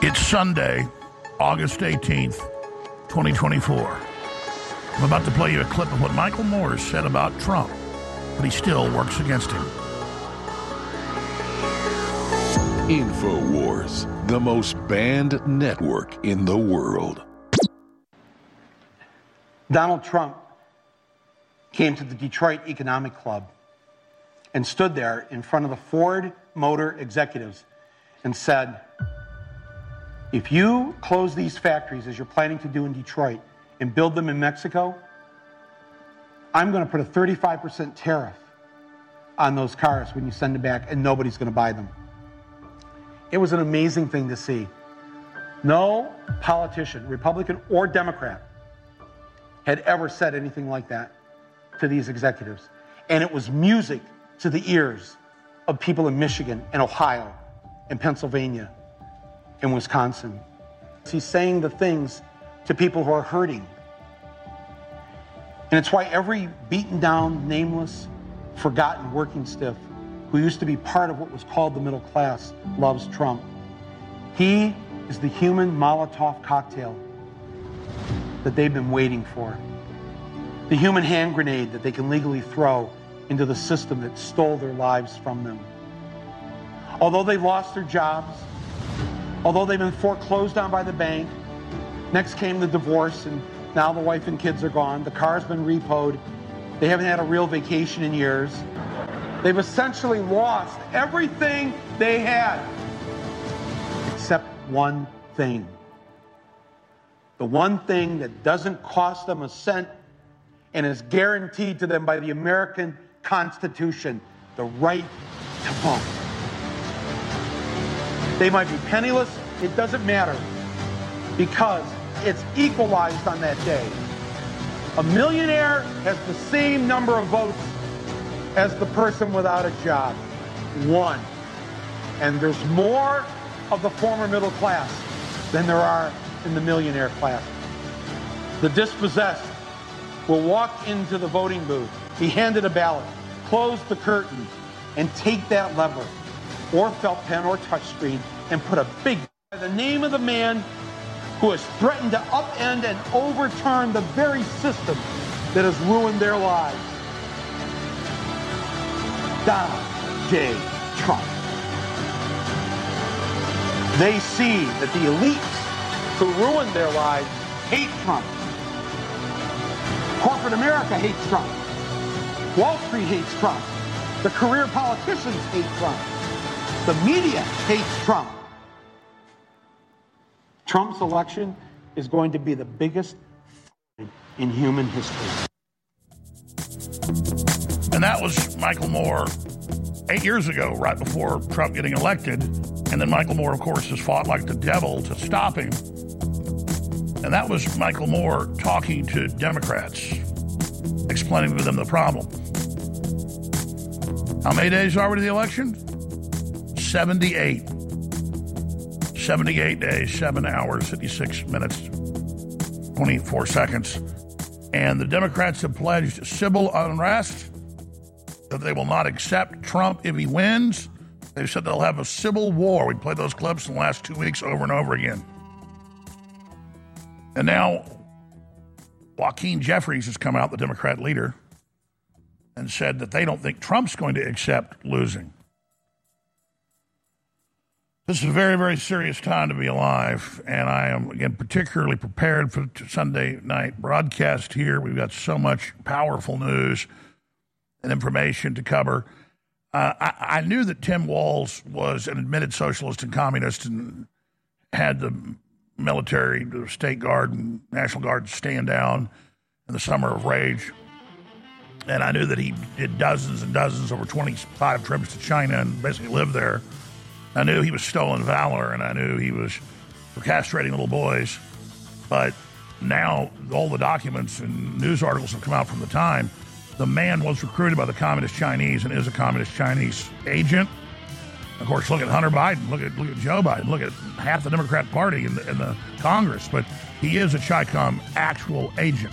It's Sunday, August 18th, 2024. I'm about to play you a clip of what Michael Moore said about Trump, but he still works against him. InfoWars, the most banned network in the world. Donald Trump came to the Detroit Economic Club and stood there in front of the Ford Motor executives and said, if you close these factories as you're planning to do in Detroit and build them in Mexico, I'm going to put a 35% tariff on those cars when you send them back, and nobody's going to buy them. It was an amazing thing to see. No politician, Republican or Democrat, had ever said anything like that to these executives. And it was music to the ears of people in Michigan and Ohio and Pennsylvania and Wisconsin. He's saying the things to people who are hurting. And it's why every beaten down, nameless, forgotten working stiff who used to be part of what was called the middle class loves Trump. He is the human Molotov cocktail that they've been waiting for. The human hand grenade that they can legally throw into the system that stole their lives from them. Although they lost their jobs, although they've been foreclosed on by the bank, next came the divorce, and now the wife and kids are gone. The car's been repoed. They haven't had a real vacation in years. They've essentially lost everything they had, except one thing. The one thing that doesn't cost them a cent and is guaranteed to them by the American Constitution, the right to vote. They might be penniless, it doesn't matter, because it's equalized on that day. A millionaire has the same number of votes as the person without a job. One. And there's more of the former middle class than there are in the millionaire class. The dispossessed will walk into the voting booth, be handed a ballot, close the curtain, and take that lever, or felt pen or touchscreen, and put a big by the name of the man who has threatened to upend and overturn the very system that has ruined their lives. Donald J. Trump. They see that the elites who ruined their lives hate Trump. Corporate America hates Trump. Wall Street hates Trump. The career politicians hate Trump. The media hates Trump. Trump's election is going to be the biggest in human history. And that was Michael Moore 8 years ago, right before Trump getting elected. And then Michael Moore, of course, has fought like the devil to stop him. And that was Michael Moore talking to Democrats, explaining to them the problem. How many days are we to the election? 78. 78 days, 7 hours, 56 minutes, 24 seconds. And the Democrats have pledged civil unrest, that they will not accept Trump if he wins. They said they'll have a civil war. We played those clips in the last 2 weeks over and over again. And now Joaquin Jeffries has come out, the Democrat leader, and said that they don't think Trump's going to accept losing. This is a very, very serious time to be alive, and I am, again, particularly prepared for the Sunday night broadcast here. We've got so much powerful news and information to cover. I knew that Tim Walz was an admitted socialist and communist and had the military, the State Guard and National Guard stand down in the Summer of Rage. And I knew that he did dozens and dozens, over 25 trips to China and basically lived there. I knew he was stolen valor, and I knew he was for castrating little boys. But now all the documents and news articles have come out from the time. The man was recruited by the Communist Chinese and is a Communist Chinese agent. Of course, look at Hunter Biden, look at Joe Biden, look at half the Democrat Party in the Congress. But he is a Chi-Com actual agent.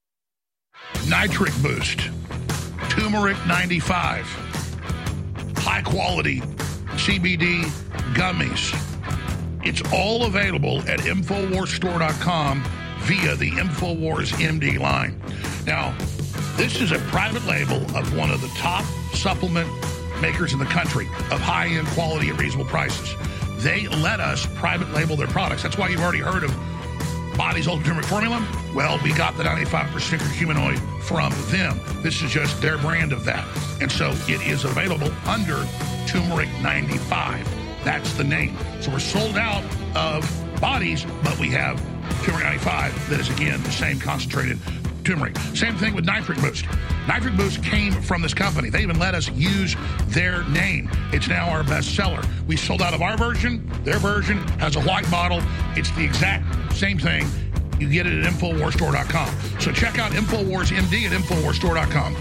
Nitric Boost, Turmeric 95, high-quality CBD gummies. It's all available at InfoWarsStore.com via the InfoWars MD line. Now, this is a private label of one of the top supplement makers in the country of high-end quality at reasonable prices. They let us private label their products. That's why you've already heard of Body's Ultimate Turmeric Formula. Well, we got the 95% curcuminoid from them. This is just their brand of that. And so it is available under Turmeric 95. That's the name. So we're sold out of Bodies, but we have Turmeric 95 that is, again, the same concentrated turmeric. Same thing with Nitric Boost. Nitric Boost came from this company. They even let us use their name. It's now our best seller. We sold out of our version. Their version has a white bottle. It's the exact same thing. You get it at InfoWarsStore.com. So check out InfoWars MD at InfoWarsStore.com.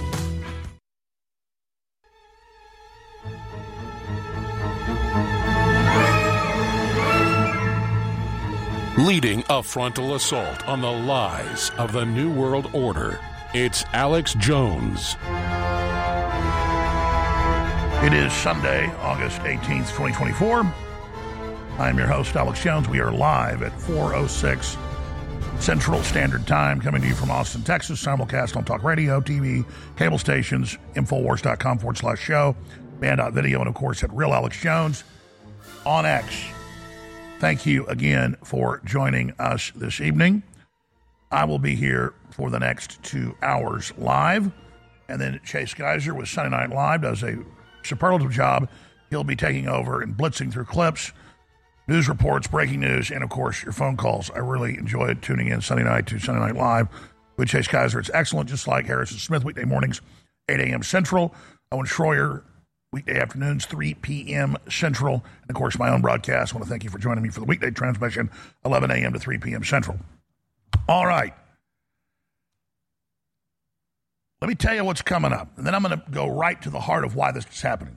Leading a frontal assault on the lies of the New World Order, it's Alex Jones. It is Sunday, August 18th, 2024. I'm your host, Alex Jones. We are live at 4:06 Central Standard Time, coming to you from Austin, Texas, simulcast on talk radio, TV, cable stations, Infowars.com/show, band.video, and of course at Real Alex Jones on X. Thank you again for joining us this evening. I will be here for the next 2 hours live, and then Chase Geiser with Sunday Night Live does a superlative job. He'll be taking over and blitzing through clips, news reports, breaking news, and of course your phone calls. I really enjoyed tuning in Sunday night to Sunday Night Live with Chase Geiser. It's excellent, just like Harrison Smith, weekday mornings, 8 a.m. Central. Owen Schroyer, weekday afternoons, 3 p.m. Central. And, of course, my own broadcast. I want to thank you for joining me for the weekday transmission, 11 a.m. to 3 p.m. Central. All right. Let me tell you what's coming up, and then I'm going to go right to the heart of why this is happening.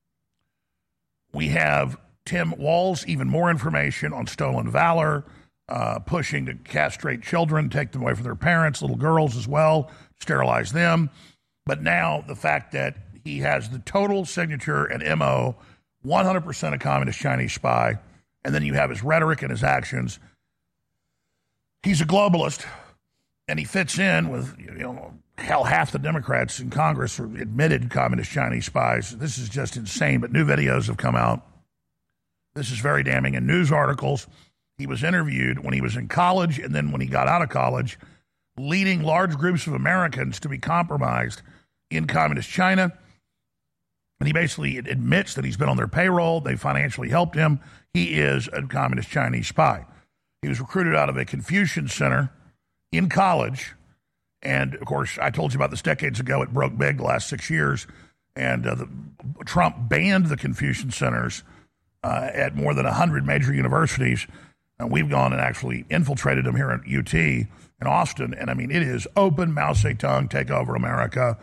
We have Tim Walz, even more information on stolen valor, pushing to castrate children, take them away from their parents, little girls as well, sterilize them. But now the fact that he has the total signature and MO, 100% a communist Chinese spy, and then you have his rhetoric and his actions. He's a globalist, and he fits in with, hell, half the Democrats in Congress are admitted communist Chinese spies. This is just insane, but new videos have come out. This is very damning. In news articles, he was interviewed when he was in college, and then when he got out of college, leading large groups of Americans to be compromised in communist China. And he basically admits that he's been on their payroll. They financially helped him. He is a communist Chinese spy. He was recruited out of a Confucian Center in college. And, of course, I told you about this decades ago. It broke big the last 6 years. And Trump banned the Confucian Centers at more than 100 major universities. And we've gone and actually infiltrated them here at UT in Austin. And, I mean, it is open Mao Zedong, take over America.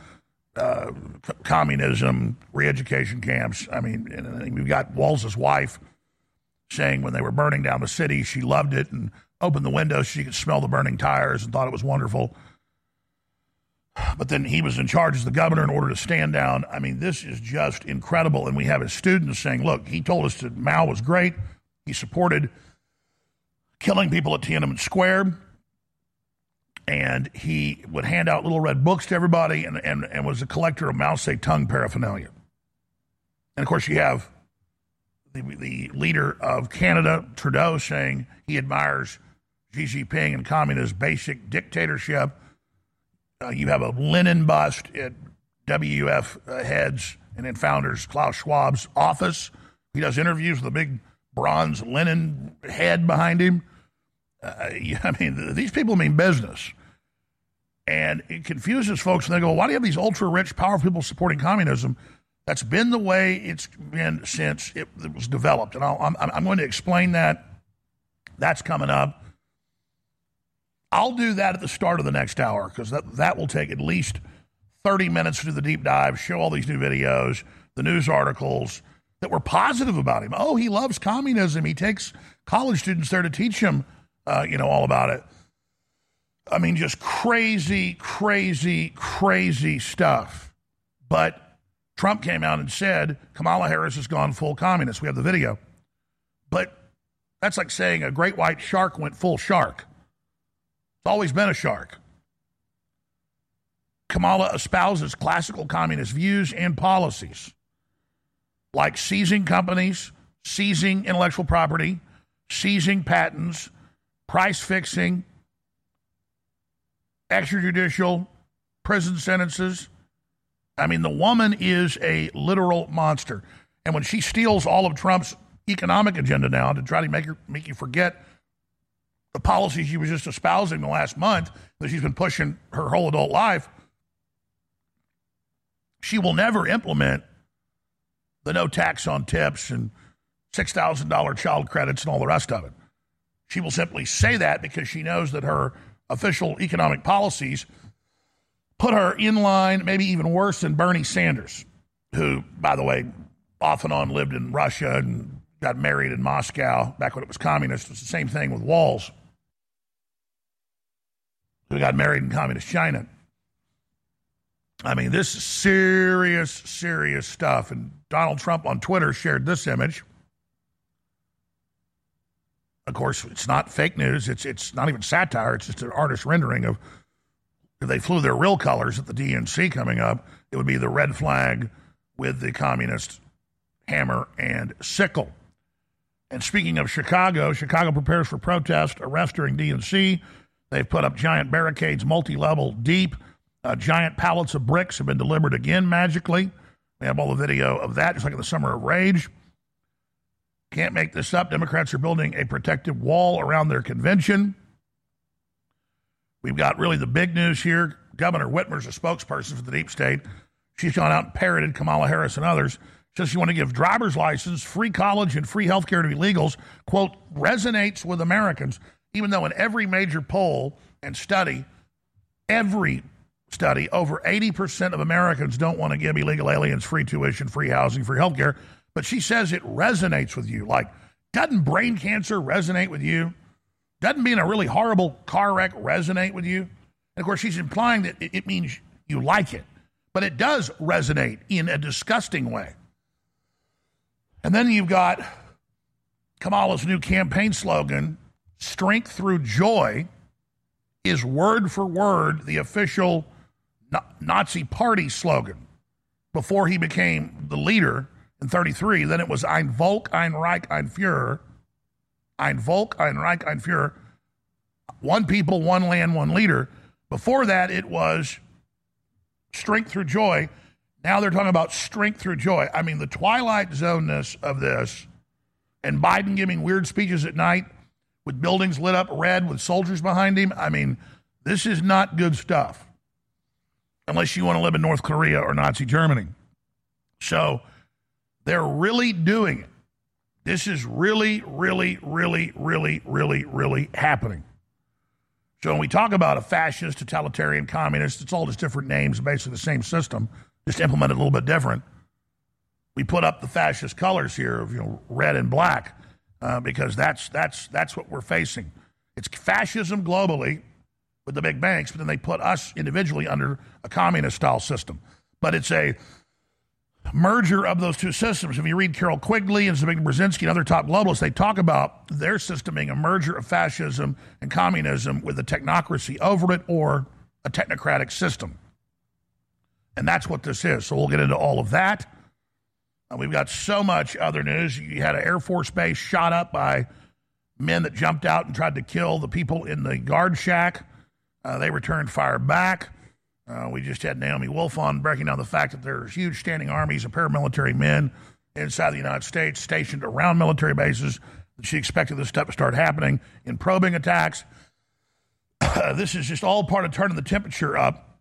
Communism, re-education camps. I mean, and we've got Walz's wife saying when they were burning down the city, she loved it and opened the window so she could smell the burning tires and thought it was wonderful. But then he was in charge as the governor in order to stand down. I mean, this is just incredible. And we have his students saying, look, he told us that Mao was great. He supported killing people at Tiananmen Square. And he would hand out little red books to everybody and was a collector of Mao Zedong paraphernalia. And, of course, you have the leader of Canada, Trudeau, saying he admires Xi Jinping and communist basic dictatorship. You have a Lenin bust at WEF heads and then founders Klaus Schwab's office. He does interviews with a big bronze Lenin head behind him. I mean, these people mean business. And it confuses folks when they go, why do you have these ultra-rich, powerful people supporting communism? That's been the way it's been since it was developed. And I'm going to explain that. That's coming up. I'll do that at the start of the next hour because that will take at least 30 minutes to do the deep dive, show all these new videos, the news articles that were positive about him. Oh, he loves communism. He takes college students there to teach him all about it. I mean, just crazy, crazy, crazy stuff. But Trump came out and said Kamala Harris has gone full communist. We have the video. But that's like saying a great white shark went full shark. It's always been a shark. Kamala espouses classical communist views and policies, like seizing companies, seizing intellectual property, seizing patents, price fixing, extrajudicial prison sentences. I mean, the woman is a literal monster. And when she steals all of Trump's economic agenda now to try to make you forget the policies she was just espousing the last month that she's been pushing her whole adult life, she will never implement the no tax on tips and $6,000 child credits and all the rest of it. She will simply say that because she knows that her official economic policies put her in line, maybe even worse than Bernie Sanders, who, by the way, off and on lived in Russia and got married in Moscow back when it was communist. It was the same thing with Walz, who got married in communist China. I mean, this is serious, serious stuff. And Donald Trump on Twitter shared this image. Of course, it's not fake news. It's not even satire. It's just an artist rendering of, if they flew their real colors at the DNC coming up, it would be the red flag with the communist hammer and sickle. And speaking of Chicago, Chicago prepares for protest, arrest during DNC. They've put up giant barricades, multi-level deep. Giant pallets of bricks have been delivered again magically. We have all the video of that, just like in the Summer of Rage. Can't make this up. Democrats are building a protective wall around their convention. We've got really the big news here. Governor Whitmer's a spokesperson for the deep state. She's gone out and parroted Kamala Harris and others. Says she want to give driver's license, free college, and free health care to illegals. Quote, resonates with Americans, even though in every major poll and study, over 80% of Americans don't want to give illegal aliens free tuition, free housing, free health care. But she says it resonates with you. Like, doesn't brain cancer resonate with you? Doesn't being a really horrible car wreck resonate with you? And of course, she's implying that it means you like it. But it does resonate in a disgusting way. And then you've got Kamala's new campaign slogan, strength through joy, is word for word the official Nazi party slogan before he became the leader in 1933. Then it was Ein Volk, ein Reich, ein Führer. Ein Volk, ein Reich, ein Führer. One people, one land, one leader. Before that, it was strength through joy. Now they're talking about strength through joy. I mean, the Twilight Zone-ness of this, and Biden giving weird speeches at night with buildings lit up red with soldiers behind him. I mean, this is not good stuff unless you want to live in North Korea or Nazi Germany. So they're really doing it. This is really, really, really, really, really, really happening. So when we talk about a fascist, totalitarian, communist, it's all just different names, basically the same system, just implemented a little bit different. We put up the fascist colors here of red and black because that's what we're facing. It's fascism globally with the big banks, but then they put us individually under a communist-style system. But it's a merger of those two systems. If you read Carol Quigley and Zbigniew Brzezinski and other top globalists, they talk about their system being a merger of fascism and communism with a technocracy over it or a technocratic system. And that's what this is. So we'll get into all of that. We've got so much other news. You had an Air Force base shot up by men that jumped out and tried to kill the people in the guard shack. They returned fire back. We just had Naomi Wolf on breaking down the fact that there's huge standing armies of paramilitary men inside the United States stationed around military bases. She expected this stuff to start happening in probing attacks. This is just all part of turning the temperature up.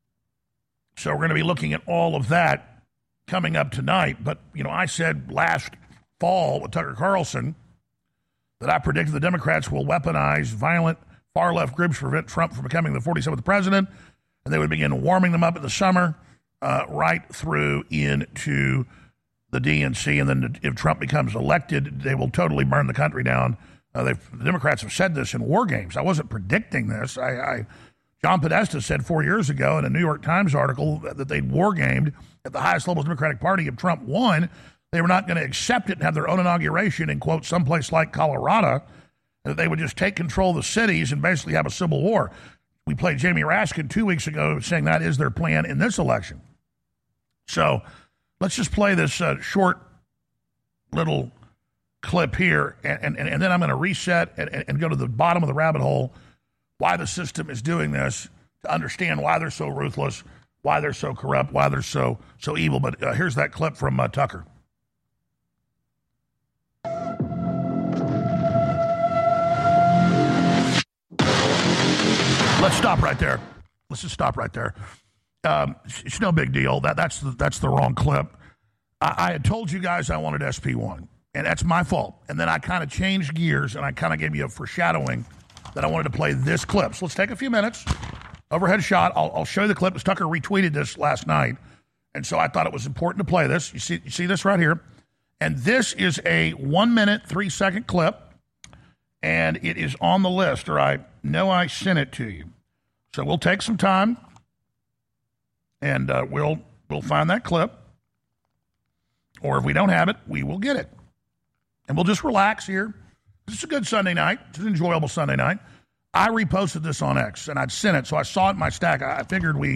So we're going to be looking at all of that coming up tonight. But, I said last fall with Tucker Carlson that I predicted the Democrats will weaponize violent far-left groups to prevent Trump from becoming the 47th president, and they would begin warming them up in the summer right through into the DNC, and then if Trump becomes elected, they will totally burn the country down. The Democrats have said this in war games. I wasn't predicting this. I John Podesta said 4 years ago in a New York Times article that they'd war-gamed at the highest level of the Democratic Party. If Trump won, they were not going to accept it and have their own inauguration in, quote, someplace like Colorado, that they would just take control of the cities and basically have a civil war. We played Jamie Raskin 2 weeks ago saying that is their plan in this election. So let's just play this short little clip here, and then I'm going to reset and go to the bottom of the rabbit hole, why the system is doing this, to understand why they're so ruthless, why they're so corrupt, why they're so evil. But here's that clip from Tucker. Let's stop right there. Let's just stop right there. It's no big deal. That's the wrong clip. I had told you guys I wanted SP1, and that's my fault. And then I kind of changed gears, and I kind of gave you a foreshadowing that I wanted to play this clip. So let's take a few minutes. Overhead shot. I'll show you the clip. Tucker retweeted this last night, and so I thought it was important to play this. You see this right here? And this is a 1 minute, 3 second clip, and it is on the list, or I know I sent it to you. So we'll take some time, and we'll find that clip. Or if we don't have it, we will get it. And we'll just relax here. This is a good Sunday night. It's an enjoyable Sunday night. I reposted this on X, and I'd sent it, so I saw it in my stack. I figured we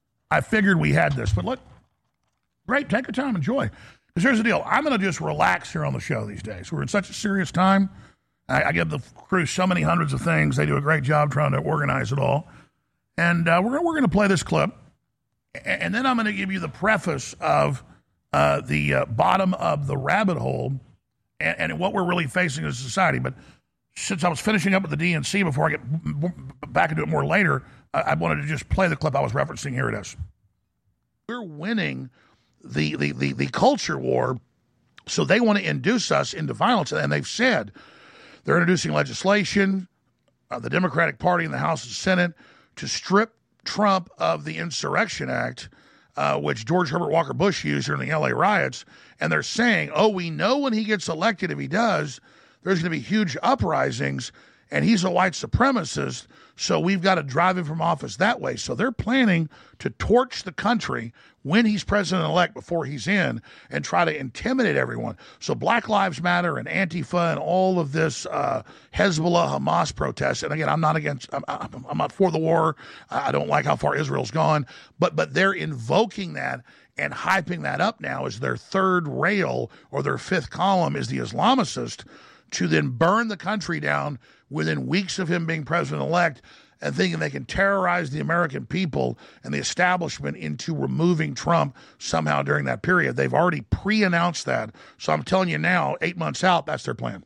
had this. But look, great, take your time, enjoy. Because here's the deal. I'm going to just relax here on the show these days. We're in such a serious time. I give the crew so many hundreds of things. They do a great job trying to organize it all. And we're going to play this clip. And then I'm going to give you the preface of the bottom of the rabbit hole and what we're really facing as a society. But since I was finishing up with the DNC before I get back into it more later, I wanted to just play the clip I was referencing. Here it is. We're winning the culture war, so they want to induce us into violence. And they've said they're introducing legislation, the Democratic Party in the House and Senate, to strip Trump of the Insurrection Act, which George Herbert Walker Bush used during the L.A. riots. And they're saying, we know when he gets elected, if he does, there's going to be huge uprisings, and he's a white supremacist, so we've got to drive him from office that way. So they're planning to torch the country when he's president-elect before he's in and try to intimidate everyone. So Black Lives Matter and Antifa and all of this Hezbollah, Hamas protests, and again, I'm not for the war. I don't like how far Israel's gone, but they're invoking that and hyping that up now as their third rail or their fifth column is the Islamicist, to then burn the country down within weeks of him being president-elect and thinking they can terrorize the American people and the establishment into removing Trump somehow during that period. They've already pre-announced that. So I'm telling you now, 8 months out, that's their plan.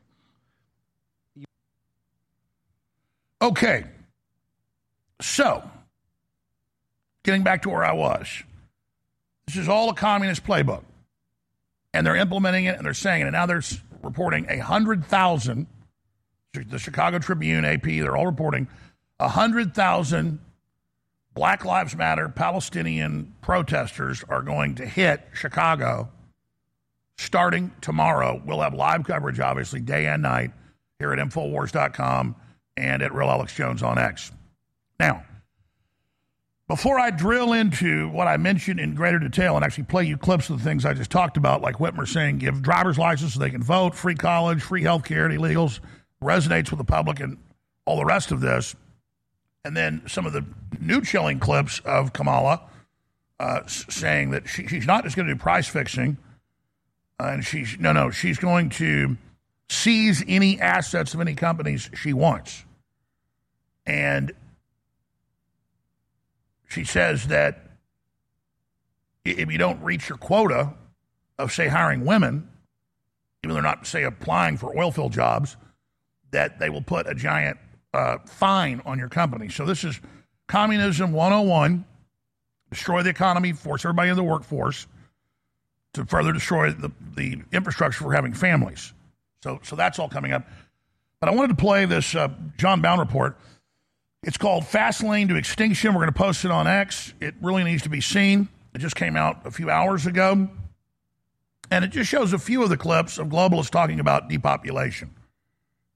Okay. So, getting back to where I was. This is all a communist playbook. And they're implementing it, and they're saying it. And now they're reporting 100,000, the Chicago Tribune, AP, they're all reporting 100,000 Black Lives Matter Palestinian protesters are going to hit Chicago starting tomorrow. We'll have live coverage, obviously, day and night here at Infowars.com and at Real Alex Jones on X. Now, before I drill into what I mentioned in greater detail and actually play you clips of the things I just talked about, like Whitmer saying give driver's license so they can vote, free college, free health care to illegals, resonates with the public and all the rest of this, and then some of the new chilling clips of Kamala saying that she's not just going to do price fixing, and she's going to seize any assets of any companies she wants. And she says that if you don't reach your quota of, say, hiring women, even though they're not, say, applying for oil field jobs, that they will put a giant fine on your company. So this is communism 101, destroy the economy, force everybody into the workforce to further destroy the infrastructure for having families. So that's all coming up. But I wanted to play this John Bowne report. It's called Fast Lane to Extinction. We're going to post it on X. It really needs to be seen. It just came out a few hours ago. And it just shows a few of the clips of globalists talking about depopulation.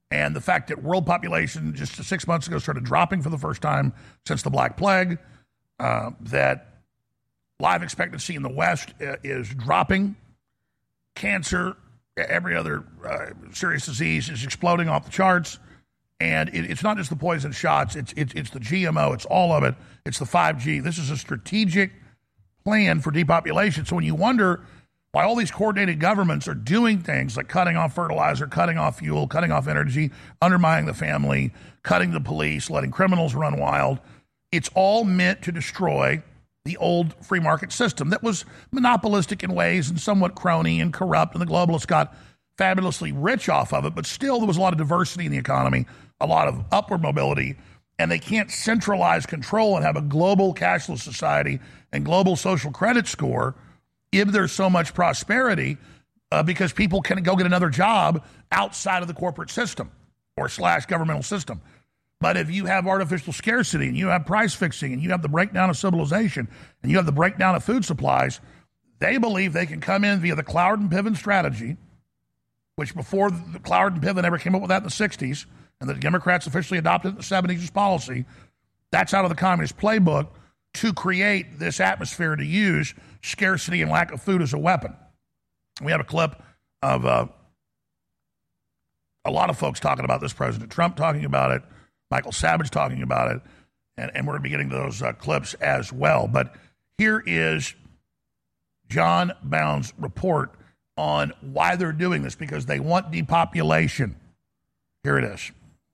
And the fact that world population just 6 months ago started dropping for the first time since the Black Plague, that life expectancy in the West is dropping, cancer, every other serious disease is exploding off the charts. And it's not just the poison shots, it's the GMO, it's all of it. It's the 5G. This is a strategic plan for depopulation. So when you wonder why all these coordinated governments are doing things like cutting off fertilizer, cutting off fuel, cutting off energy, undermining the family, cutting the police, letting criminals run wild, it's all meant to destroy the old free market system that was monopolistic in ways and somewhat crony and corrupt, and the globalists got fabulously rich off of it, but still there was a lot of diversity in the economy, a lot of upward mobility, and they can't centralize control and have a global cashless society and global social credit score if there's so much prosperity because people can go get another job outside of the corporate system or / governmental system. But if you have artificial scarcity and you have price fixing and you have the breakdown of civilization and you have the breakdown of food supplies, they believe they can come in via the Cloward and Piven strategy, which before the Cloward and Piven ever came up with that in the 60s, and the Democrats officially adopted it in the 70s as policy, that's out of the communist playbook to create this atmosphere to use scarcity and lack of food as a weapon. We have a clip of a lot of folks talking about this, President Trump talking about it, Michael Savage talking about it, and we're going to be getting those clips as well. But here is John Bound's report on why they're doing this, because they want depopulation. Here it is.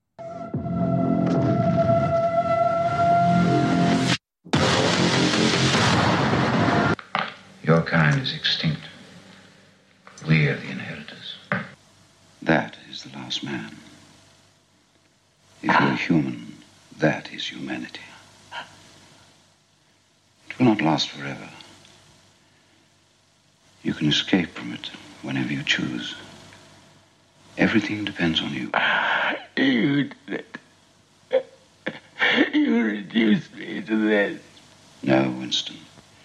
Your kind is extinct. We are the inheritors. That is the last man. If you're human, that is humanity. It will not last forever. You can escape from it whenever you choose. Everything depends on you. You reduced me to this. No, Winston.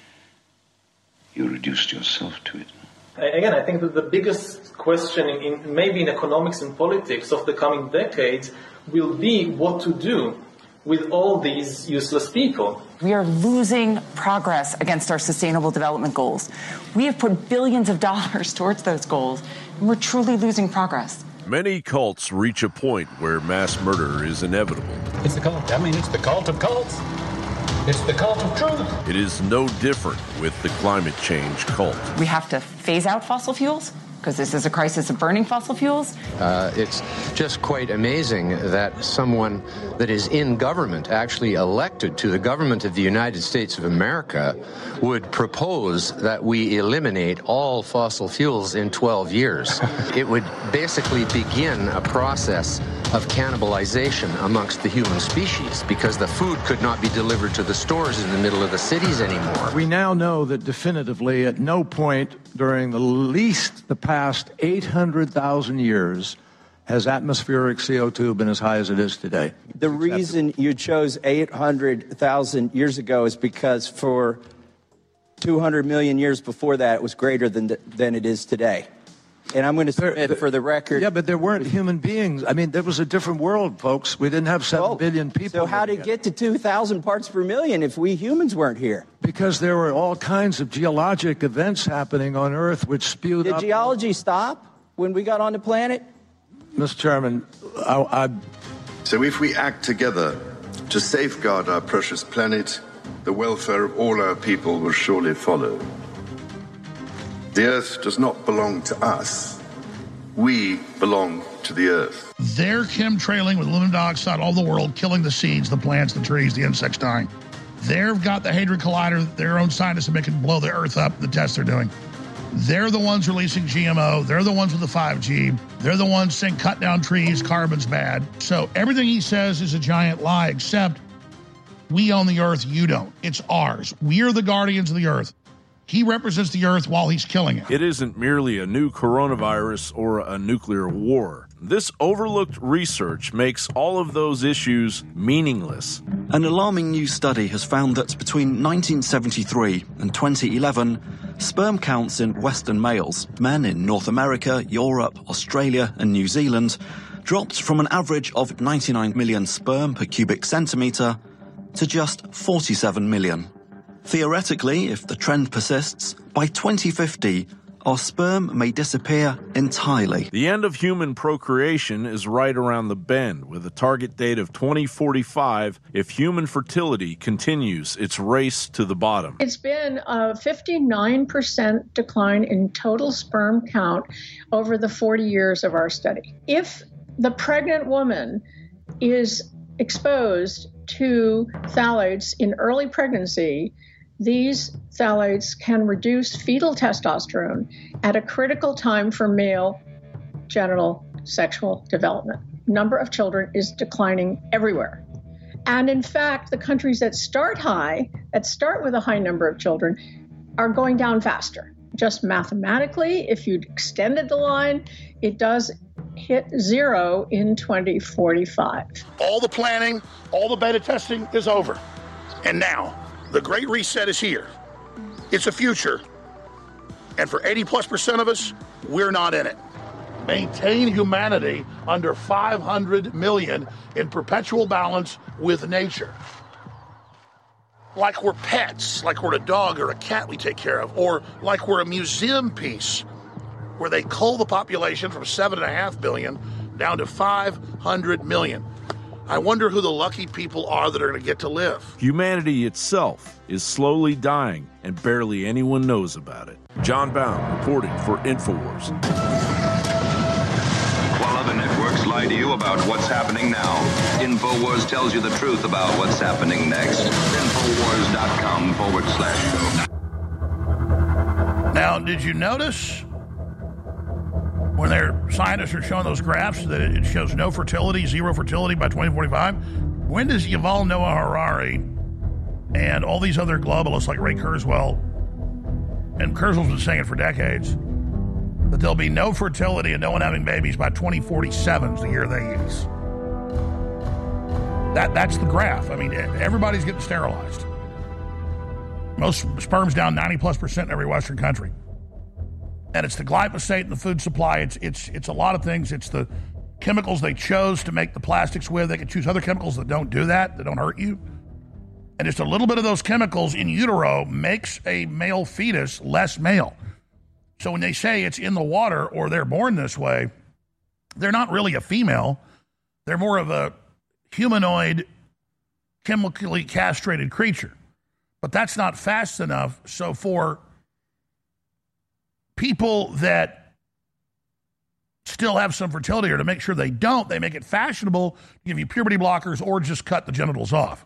You reduced yourself to it. Again, I think that the biggest question maybe in economics and politics of the coming decades will be what to do with all these useless people. We are losing progress against our sustainable development goals. We have put billions of dollars towards those goals, and we're truly losing progress. Many cults reach a point where mass murder is inevitable. It's the cult. I mean, it's the cult of cults. It's the cult of truth. It is no different with the climate change cult. We have to phase out fossil fuels because this is a crisis of burning fossil fuels. It's just quite amazing that someone that is in government, actually elected to the government of the United States of America, would propose that we eliminate all fossil fuels in 12 years. It would basically begin a process of cannibalization amongst the human species because the food could not be delivered to the stores in the middle of the cities anymore. We now know that definitively at no point during the past 800,000 years has atmospheric CO2 been as high as it is today. The reason you chose 800,000 years ago is because for 200 million years before that, it was greater than it is today. And I'm going to submit for the record. Yeah, but there weren't human beings. I mean, there was a different world, folks. We didn't have 7 billion people. So how did it get to 2,000 parts per million if we humans weren't here? Because there were all kinds of geologic events happening on Earth which spewed up. Did geology stop when we got on the planet? Mr. Chairman, So if we act together to safeguard our precious planet, the welfare of all our people will surely follow. The Earth does not belong to us. We belong to the Earth. They're chemtrailing with aluminum dioxide all the world, killing the seeds, the plants, the trees, the insects dying. They've got the Hadron Collider, their own scientists that can blow the Earth up, the tests they're doing. They're the ones releasing GMO. They're the ones with the 5G. They're the ones saying cut down trees, carbon's bad. So everything he says is a giant lie, except we own the Earth, you don't. It's ours. We're the guardians of the Earth. He represents the Earth while he's killing it. It isn't merely a new coronavirus or a nuclear war. This overlooked research makes all of those issues meaningless. An alarming new study has found that between 1973 and 2011, sperm counts in Western males, men in North America, Europe, Australia, and New Zealand, dropped from an average of 99 million sperm per cubic centimetre to just 47 million. Theoretically, if the trend persists, by 2050, our sperm may disappear entirely. The end of human procreation is right around the bend, with a target date of 2045 if human fertility continues its race to the bottom. It's been a 59% decline in total sperm count over the 40 years of our study. If the pregnant woman is exposed to phthalates in early pregnancy, these phthalates can reduce fetal testosterone at a critical time for male genital sexual development. Number of children is declining everywhere. And in fact, the countries that start with a high number of children, are going down faster. Just mathematically, if you extended the line, it does hit zero in 2045. All the planning, all the beta testing is over. And now, the Great Reset is here. It's a future. And for 80+% of us, we're not in it. Maintain humanity under 500 million in perpetual balance with nature. Like we're pets, like we're a dog or a cat we take care of, or like we're a museum piece where they cull the population from 7.5 billion down to 500 million. I wonder who the lucky people are that are going to get to live. Humanity itself is slowly dying, and barely anyone knows about it. John Bound reporting for InfoWars. While other networks lie to you about what's happening now, InfoWars tells you the truth about what's happening next. Infowars.com/show. Now, did you notice when their scientists are showing those graphs that it shows no fertility, zero fertility by 2045? When does Yuval Noah Harari and all these other globalists like Ray Kurzweil, and Kurzweil's been saying it for decades, that there'll be no fertility and no one having babies by 2047 is the year they use. That's the graph. I mean, everybody's getting sterilized. Most sperm's down 90+% in every Western country. And it's the glyphosate in the food supply. It's a lot of things. It's the chemicals they chose to make the plastics with. They could choose other chemicals that don't do that don't hurt you. And just a little bit of those chemicals in utero makes a male fetus less male. So when they say it's in the water or they're born this way, they're not really a female. They're more of a humanoid, chemically castrated creature. But that's not fast enough. So for people that still have some fertility, or to make sure they don't, they make it fashionable to give you puberty blockers or just cut the genitals off.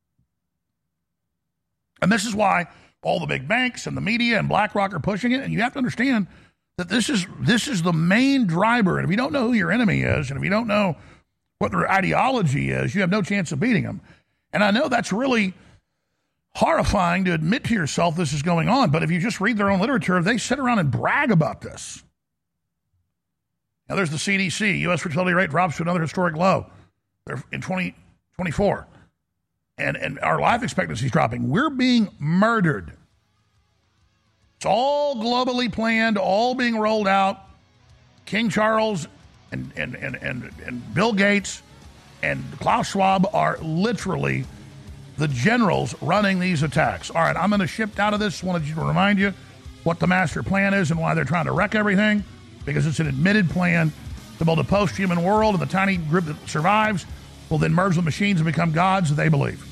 And this is why all the big banks and the media and BlackRock are pushing it. And you have to understand that this is the main driver. And if you don't know who your enemy is, and if you don't know what their ideology is, you have no chance of beating them. And I know that's really horrifying to admit to yourself this is going on, but if you just read their own literature, they sit around and brag about this. Now there's the CDC. U.S. fertility rate drops to another historic low. They're in 2024. And our life expectancy is dropping. We're being murdered. It's all globally planned, all being rolled out. King Charles and Bill Gates and Klaus Schwab are literally the generals running these attacks. All right, I'm going to shift out of this. Wanted you to remind you what the master plan is and why they're trying to wreck everything, because it's an admitted plan to build a post-human world, and the tiny group that survives will then merge with machines and become gods, they believe.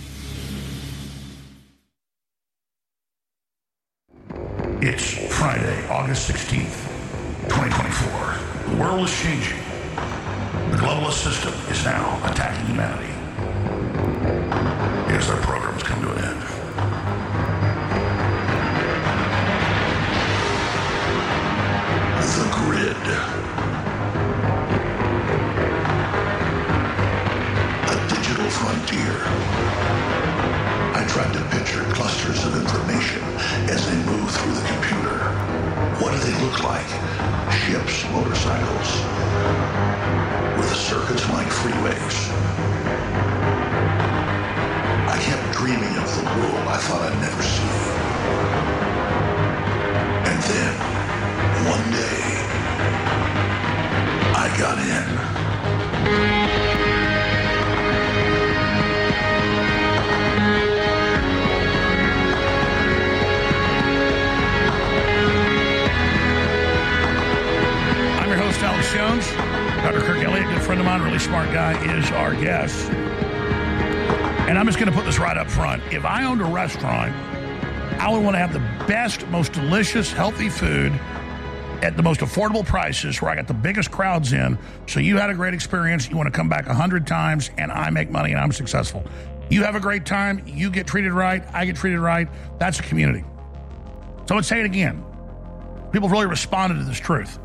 It's Friday, August 16th, 2024. The world is changing. The globalist system is now attacking humanity. Yes, their program's come to an end. The grid. A digital frontier. I tried to picture clusters of information as they move through the computer. What do they look like? Ships, motorcycles, with circuits like freeways. I kept dreaming of the world I thought I'd never see. And then, one day, I got in. Dr. Kirk Elliott, good friend of mine, really smart guy, is our guest. And I'm just going to put this right up front. If I owned a restaurant, I would want to have the best, most delicious, healthy food at the most affordable prices where I got the biggest crowds in. So you had a great experience. You want to come back 100 times and I make money and I'm successful. You have a great time. You get treated right. I get treated right. That's a community. So let's say it again. People have really responded to this truth.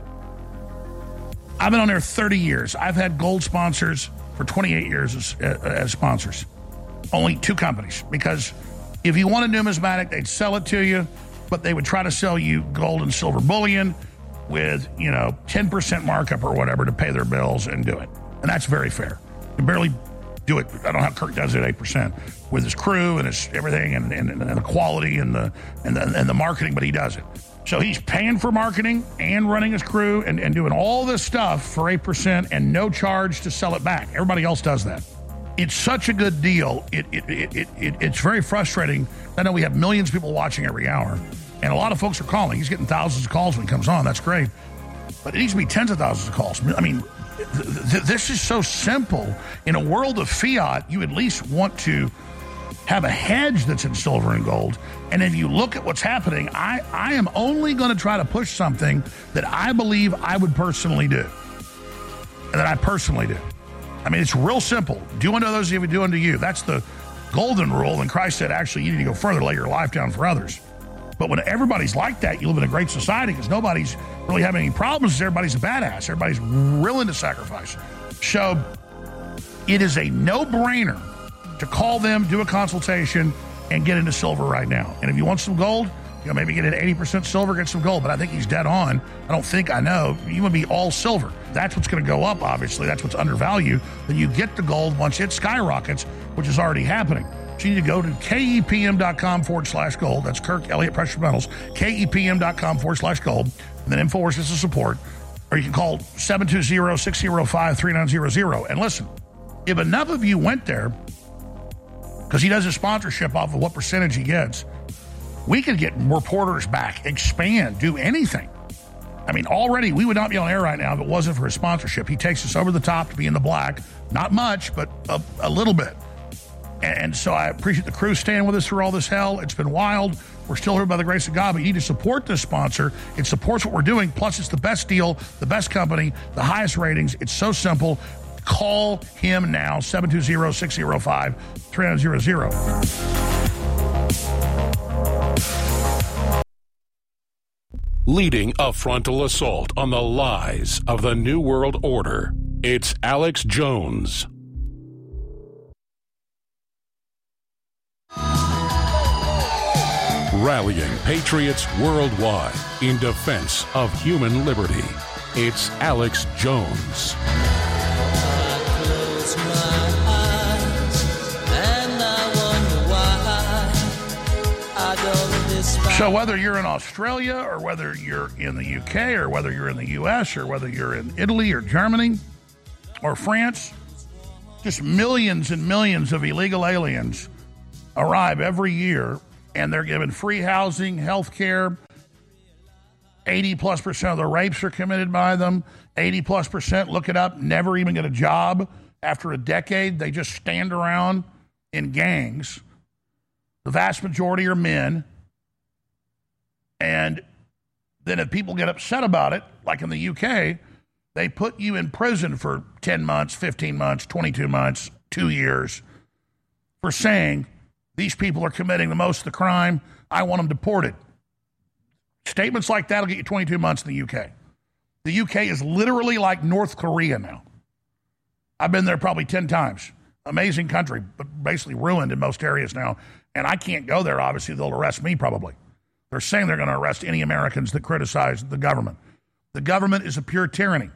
I've been on there 30 years. I've had gold sponsors for 28 years as sponsors. Only 2 companies. Because if you want a numismatic, they'd sell it to you, but they would try to sell you gold and silver bullion with, 10% markup or whatever to pay their bills and do it. And that's very fair. You barely do it. I don't know how Kirk does it at 8% with his crew and his everything and the quality and the marketing, but he does it. So he's paying for marketing and running his crew and doing all this stuff for 8% and no charge to sell it back. Everybody else does that. It's such a good deal. It's very frustrating. I know we have millions of people watching every hour, and a lot of folks are calling. He's getting thousands of calls when he comes on. That's great. But it needs to be tens of thousands of calls. I mean, this is so simple. In a world of fiat, you at least want to have a hedge that's in silver and gold. And if you look at what's happening, I am only going to try to push something that I believe I would personally do. And that I personally do. I mean, it's real simple. Do unto others as you would do unto you. That's the golden rule. And Christ said, actually, you need to go further, lay your life down for others. But when everybody's like that, you live in a great society because nobody's really having any problems. Everybody's a badass. Everybody's willing to sacrifice. So it is a no-brainer to call them, do a consultation, and get into silver right now. And if you want some gold, maybe get it 80% silver, get some gold. But I think he's dead on. I know. You want to be all silver. That's what's going to go up, obviously. That's what's undervalued. Then you get the gold once it skyrockets, which is already happening. So you need to go to KEPM.com/gold. That's Kirk Elliott Precious Metals. KEPM.com/gold. And then InfoWars is the support. Or you can call 720-605-3900. And listen, if enough of you went there, because he does his sponsorship off of what percentage he gets, we could get reporters back, expand, do anything. I mean, already we would not be on air right now if it wasn't for his sponsorship. He takes us over the top to be in the black. Not much, but a little bit. And so I appreciate the crew staying with us through all this hell. It's been wild. We're still here by the grace of God, but you need to support this sponsor. It supports what we're doing. Plus, it's the best deal, the best company, the highest ratings. It's so simple. Call him now, 720-605-3900. Leading a frontal assault on the lies of the New World Order, it's Alex Jones. Rallying patriots worldwide in defense of human liberty. It's Alex Jones. So whether you're in Australia or whether you're in the UK or whether you're in the US or whether you're in Italy or Germany or France, just millions and millions of illegal aliens arrive every year, and they're given free housing, health care. 80+% of the rapes are committed by them. 80+%, look it up, never even get a job. After a decade, they just stand around in gangs. The vast majority are men. And then if people get upset about it, like in the UK, they put you in prison for 10 months, 15 months, 22 months, 2 years for saying these people are committing the most of the crime. I want them deported. Statements like that will get you 22 months in the UK. The UK is literally like North Korea now. I've been there probably 10 times. Amazing country, but basically ruined in most areas now. And I can't go there, obviously. They'll arrest me probably. They're saying they're going to arrest any Americans that criticize the government. The government is a pure tyranny.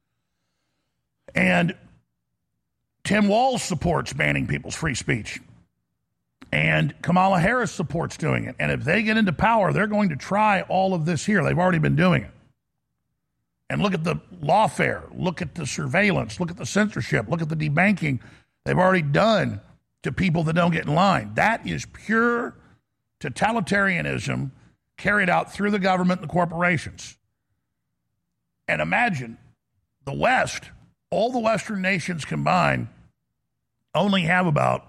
And Tim Walz supports banning people's free speech. And Kamala Harris supports doing it. And if they get into power, they're going to try all of this here. They've already been doing it. And look at the lawfare. Look at the surveillance. Look at the censorship. Look at the debanking they've already done to people that don't get in line. That is pure totalitarianism carried out through the government and the corporations. And imagine the West all the Western nations combined only have about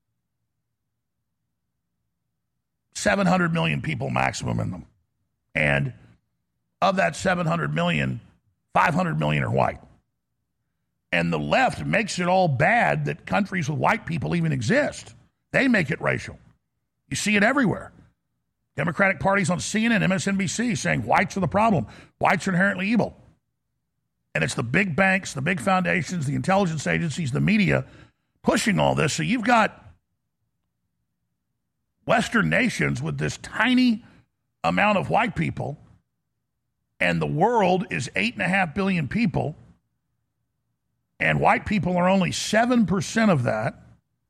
700 million people maximum in them. And of that 700 million, 500 million are white. And the left makes it all bad that countries with white people even exist. They make it racial. You see it everywhere. Democratic parties on CNN, MSNBC saying whites are the problem. Whites are inherently evil. And it's the big banks, the big foundations, the intelligence agencies, the media pushing all this. So you've got Western nations with this tiny amount of white people, and the world is 8.5 billion people, and white people are only 7% of that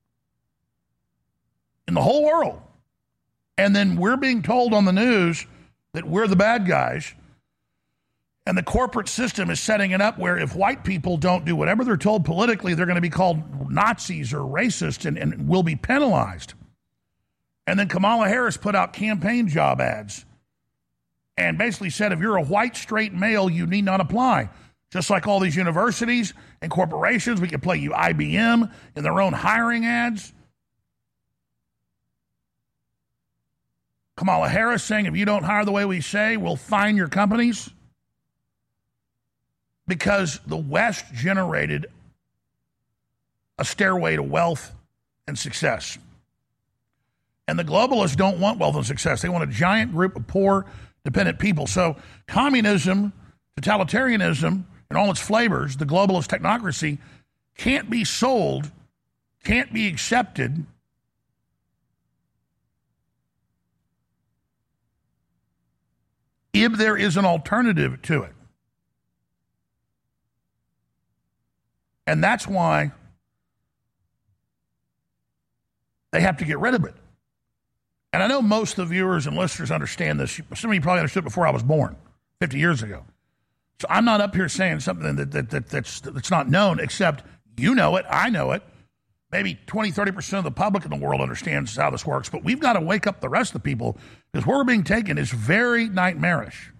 in the whole world. And then we're being told on the news that we're the bad guys, and the corporate system is setting it up where if white people don't do whatever they're told politically, they're going to be called Nazis or racist and will be penalized. And then Kamala Harris put out campaign job ads and basically said, if you're a white straight male, you need not apply. Just like all these universities and corporations, we could play you IBM in their own hiring ads. Kamala Harris saying, if you don't hire the way we say, we'll fine your companies. Because the West generated a stairway to wealth and success. And the globalists don't want wealth and success. They want a giant group of poor, dependent people. So communism, totalitarianism, and all its flavors, the globalist technocracy, can't be sold, can't be accepted if there is an alternative to it. And that's why they have to get rid of it. And I know most of the viewers and listeners understand this. Some of you probably understood before I was born, 50 years ago. So I'm not up here saying something that's not known, except you know it, I know it. Maybe 20, 30% of the public in the world understands how this works. But we've got to wake up the rest of the people, because where we're being taken is very nightmarish.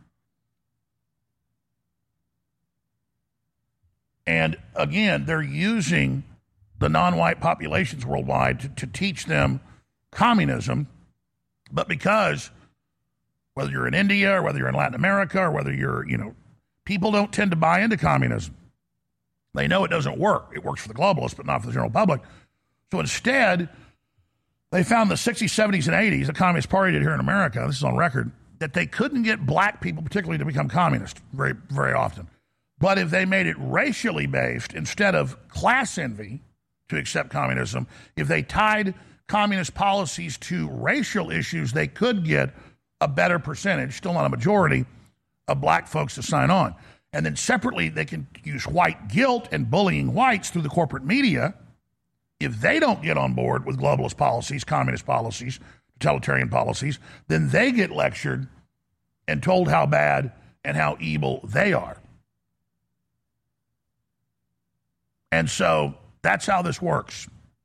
And again, they're using the non-white populations worldwide to teach them communism. But because whether you're in India or whether you're in Latin America or whether you're, people don't tend to buy into communism. They know it doesn't work. It works for the globalists, but not for the general public. So instead, they found the 60s, 70s, and 80s, the Communist Party did here in America, this is on record, that they couldn't get black people particularly to become communist very, very often. But if they made it racially based instead of class envy to accept communism, if they tied communist policies to racial issues, they could get a better percentage, still not a majority, of black folks to sign on. And then separately, they can use white guilt and bullying whites through the corporate media. If they don't get on board with globalist policies, communist policies, totalitarian policies, then they get lectured and told how bad and how evil they are. And so that's how this works.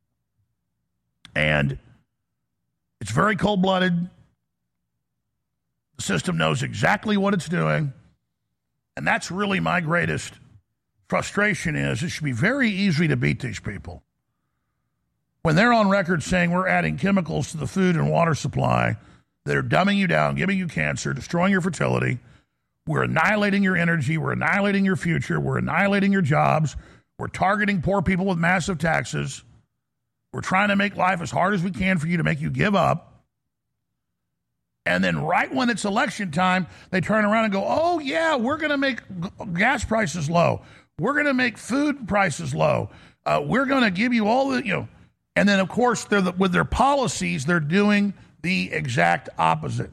And it's very cold-blooded. The system knows exactly what it's doing. And that's really my greatest frustration is it should be very easy to beat these people. When they're on record saying we're adding chemicals to the food and water supply that are dumbing you down, giving you cancer, destroying your fertility, we're annihilating your energy, we're annihilating your future, we're annihilating your jobs, we're targeting poor people with massive taxes, we're trying to make life as hard as we can for you to make you give up. And then right when it's election time, they turn around and go, oh, yeah, we're going to make gas prices low. We're going to make food prices low. We're going to give you all the, And then, of course, with their policies, they're doing the exact opposite.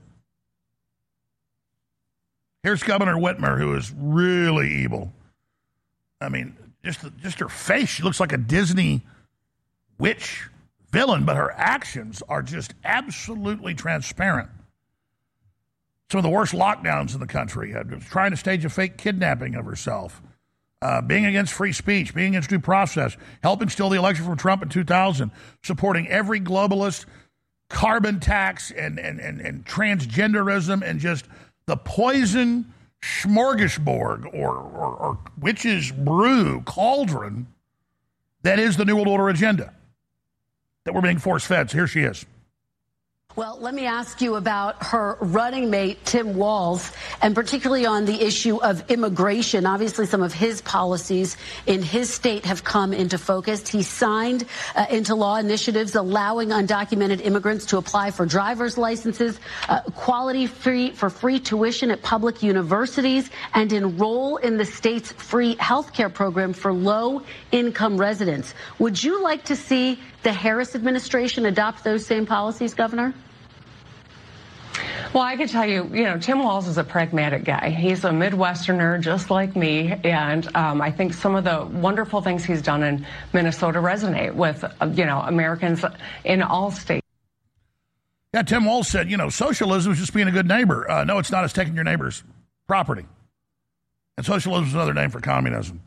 Here's Governor Whitmer, who is really evil. I mean, just her face, she looks like a Disney witch villain, but her actions are just absolutely transparent. Some of the worst lockdowns in the country, trying to stage a fake kidnapping of herself, being against free speech, being against due process, helping steal the election from Trump in 2000, supporting every globalist carbon tax and transgenderism and just the poison smorgasbord or witch's brew cauldron that is the New World Order agenda that we're being force-fed. So here she is. Well, let me ask you about her running mate, Tim Walz, and particularly on the issue of immigration. Obviously, some of his policies in his state have come into focus. He signed into law initiatives allowing undocumented immigrants to apply for driver's licenses, free tuition at public universities, and enroll in the state's free health care program for low-income residents. Would you like to see the Harris administration adopt those same policies, Governor? Well, I can tell you, Tim Walz is a pragmatic guy. He's a Midwesterner just like me, and I think some of the wonderful things he's done in Minnesota resonate with, Americans in all states. Yeah, Tim Walz said, socialism is just being a good neighbor. No, it's not. It's taking your neighbor's property. And socialism is another name for communism.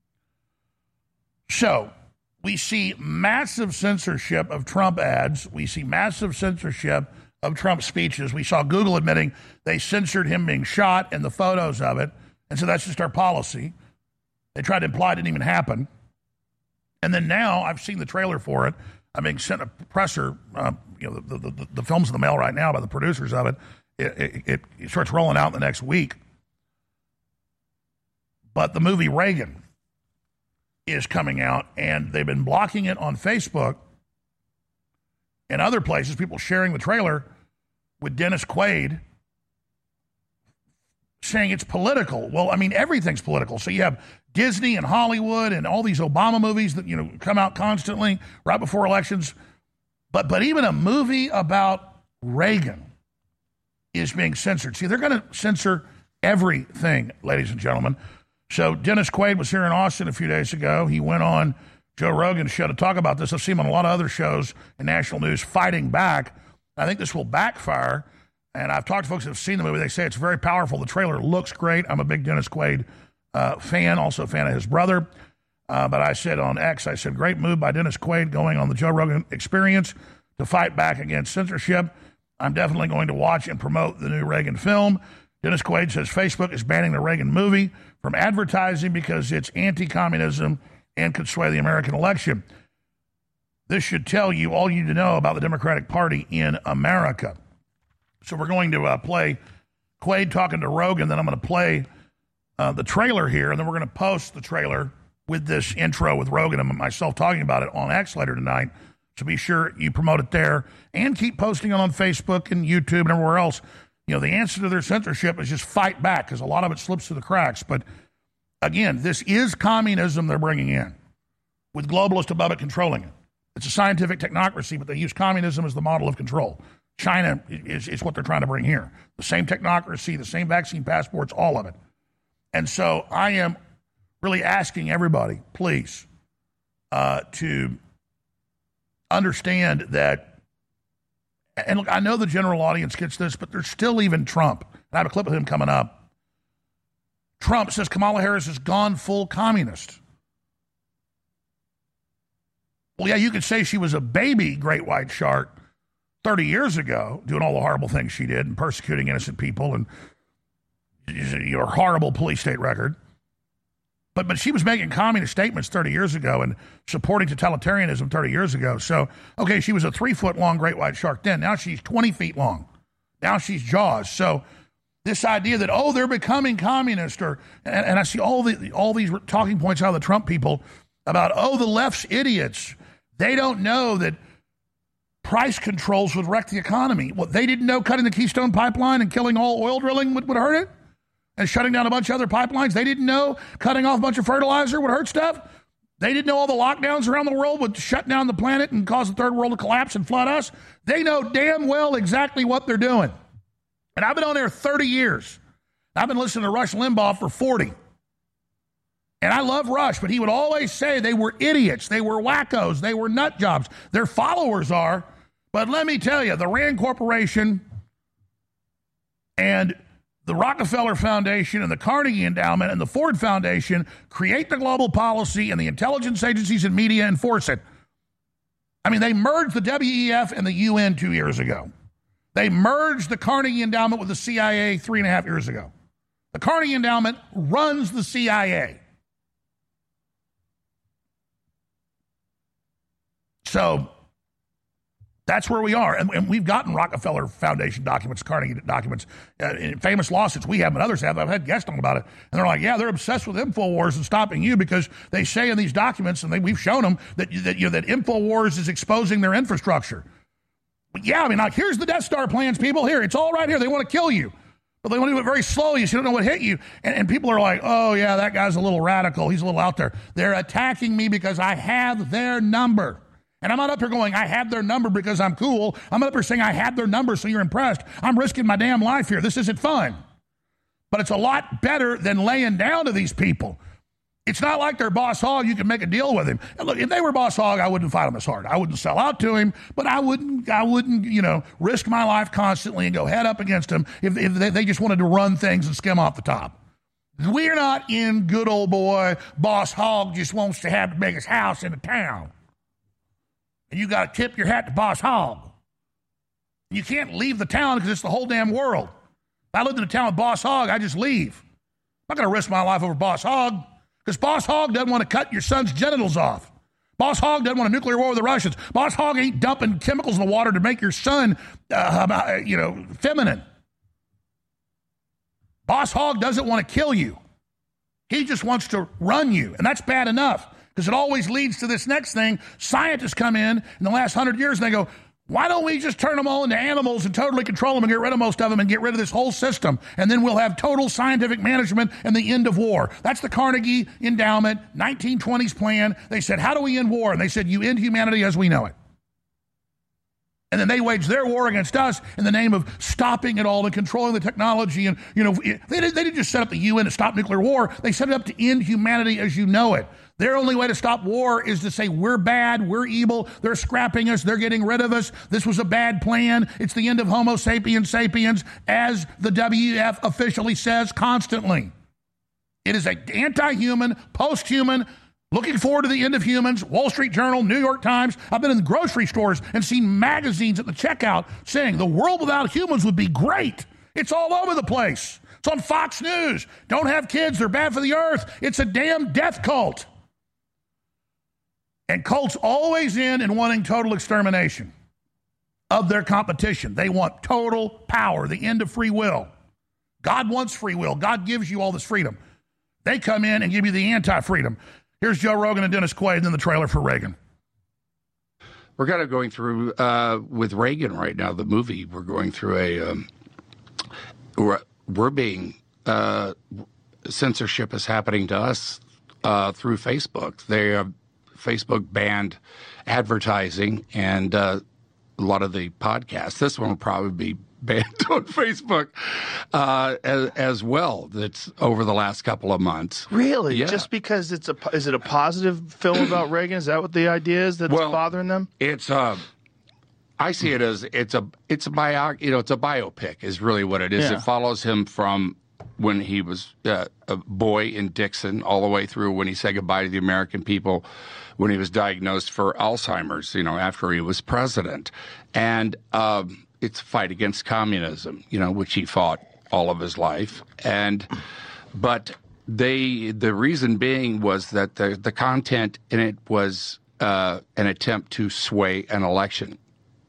So we see massive censorship of Trump ads. We see massive censorship of Trump speeches. We saw Google admitting they censored him being shot and the photos of it. And so that's just our policy. They tried to imply it didn't even happen. And then now I've seen the trailer for it. I'm being sent a presser, the film's in the mail right now by the producers of it. It starts rolling out in the next week. But the movie Reagan is coming out, and they've been blocking it on Facebook and other places, people sharing the trailer with Dennis Quaid saying it's political. Well, I mean, everything's political. So you have Disney and Hollywood and all these Obama movies that, come out constantly right before elections. But even a movie about Reagan is being censored. See, they're going to censor everything, ladies and gentlemen. So Dennis Quaid was here in Austin a few days ago. He went on Joe Rogan's show to talk about this. I've seen him on a lot of other shows in national news fighting back. I think this will backfire. And I've talked to folks that have seen the movie. They say it's very powerful. The trailer looks great. I'm a big Dennis Quaid fan, also a fan of his brother. But I said on X, great move by Dennis Quaid going on the Joe Rogan Experience to fight back against censorship. I'm definitely going to watch and promote the new Reagan film. Dennis Quaid says Facebook is banning the Reagan movie from advertising because it's anti-communism and could sway the American election. This should tell you all you need to know about the Democratic Party in America. So we're going to play Quaid talking to Rogan, then I'm going to play the trailer here, and then we're going to post the trailer with this intro with Rogan and myself talking about it on X later tonight. So be sure you promote it there and keep posting it on Facebook and YouTube and everywhere else. The answer to their censorship is just fight back, because a lot of it slips through the cracks. But again, this is communism they're bringing in, with globalists above it controlling it. It's a scientific technocracy, but they use communism as the model of control. China is what they're trying to bring here. The same technocracy, the same vaccine passports, all of it. And so I am really asking everybody, please, to understand that. And look, I know the general audience gets this, but there's still even Trump. And I have a clip of him coming up. Trump says Kamala Harris has gone full communist. Well, yeah, you could say she was a baby great white shark 30 years ago, doing all the horrible things she did and persecuting innocent people and your horrible police state record. But she was making communist statements 30 years ago and supporting totalitarianism 30 years ago. So, okay, she was a 3-foot-long great white shark then. Now she's 20 feet long. Now she's Jaws. So this idea that, they're becoming communist, and I see all these talking points out of the Trump people about, the left's idiots. They don't know that price controls would wreck the economy. Well, they didn't know cutting the Keystone Pipeline and killing all oil drilling would hurt it? And shutting down a bunch of other pipelines. They didn't know cutting off a bunch of fertilizer would hurt stuff. They didn't know all the lockdowns around the world would shut down the planet and cause the third world to collapse and flood us. They know damn well exactly what they're doing. And I've been on there 30 years. I've been listening to Rush Limbaugh for 40. And I love Rush, but he would always say they were idiots. They were wackos. They were nut jobs. Their followers are. But let me tell you, the Rand Corporation and the Rockefeller Foundation and the Carnegie Endowment and the Ford Foundation create the global policy, and the intelligence agencies and media enforce it. I mean, they merged the WEF and the UN 2 years ago. They merged the Carnegie Endowment with the CIA 3.5 years ago. The Carnegie Endowment runs the CIA. So that's where we are. And we've gotten Rockefeller Foundation documents, Carnegie documents, in famous lawsuits we have and others have. I've had guests on about it. And they're like, yeah, they're obsessed with InfoWars and stopping you because they say in these documents, and we've shown them, that InfoWars is exposing their infrastructure. But yeah, I mean, like, here's the Death Star plans, people. Here, it's all right here. They want to kill you. But they want to do it very slowly so you don't know what hit you. And people are like, oh, yeah, that guy's a little radical. He's a little out there. They're attacking me because I have their number. And I'm not up here going, I have their number because I'm cool. I'm up here saying I have their number so you're impressed. I'm risking my damn life here. This isn't fun. But it's a lot better than laying down to these people. It's not like they're Boss Hogg. You can make a deal with him. And look, if they were Boss Hogg, I wouldn't fight him as hard. I wouldn't sell out to him, but I wouldn't, risk my life constantly and go head up against him if they just wanted to run things and skim off the top. We're not in good old boy, Boss Hogg just wants to have the biggest house in the town. And you got to tip your hat to Boss Hogg. You can't leave the town because it's the whole damn world. If I lived in a town with Boss Hogg, I just leave. I'm not going to risk my life over Boss Hogg because Boss Hogg doesn't want to cut your son's genitals off. Boss Hogg doesn't want a nuclear war with the Russians. Boss Hogg ain't dumping chemicals in the water to make your son, feminine. Boss Hogg doesn't want to kill you. He just wants to run you, and that's bad enough. Because it always leads to this next thing. Scientists come in the last 100 years and they go, why don't we just turn them all into animals and totally control them and get rid of most of them and get rid of this whole system? And then we'll have total scientific management and the end of war. That's the Carnegie Endowment 1920s plan. They said, how do we end war? And they said, you end humanity as we know it. And then they waged their war against us in the name of stopping it all and controlling the technology. And, they didn't just set up the UN to stop nuclear war. They set it up to end humanity as you know it. Their only way to stop war is to say, we're bad, we're evil, they're scrapping us, they're getting rid of us, this was a bad plan, it's the end of Homo sapiens sapiens, as the WEF officially says constantly. It is an anti-human, post-human, looking forward to the end of humans, Wall Street Journal, New York Times. I've been in the grocery stores and seen magazines at the checkout saying the world without humans would be great. It's all over the place. It's on Fox News. Don't have kids, they're bad for the earth. It's a damn death cult. And cults always end in wanting total extermination of their competition. They want total power, the end of free will. God wants free will. God gives you all this freedom. They come in and give you the anti-freedom. Here's Joe Rogan and Dennis Quaid in the trailer for Reagan. We're kind of going through, with Reagan right now, the movie, we're going through we're being, censorship is happening to us through Facebook. Facebook banned advertising and a lot of the podcasts. This one will probably be banned on Facebook as well. That's over the last couple of months. Really? Yeah. Just because is it a positive film about Reagan? Is that what the idea is that's bothering them? It's I see it as it's a biopic is really what it is. Yeah. It follows him from when he was a boy in Dixon all the way through when he said goodbye to the American people when he was diagnosed for Alzheimer's, after he was president. And it's a fight against communism, which he fought all of his life. But the reason being was that the content in it was an attempt to sway an election.